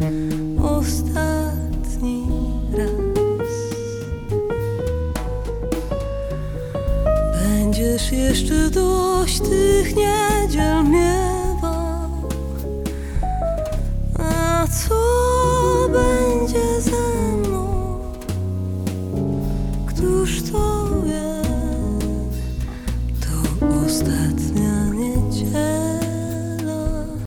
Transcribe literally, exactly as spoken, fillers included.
ostatni raz. Będziesz jeszcze dość tych niedziel miewał, a co będzie ze mną, któż to wie, to ostatnia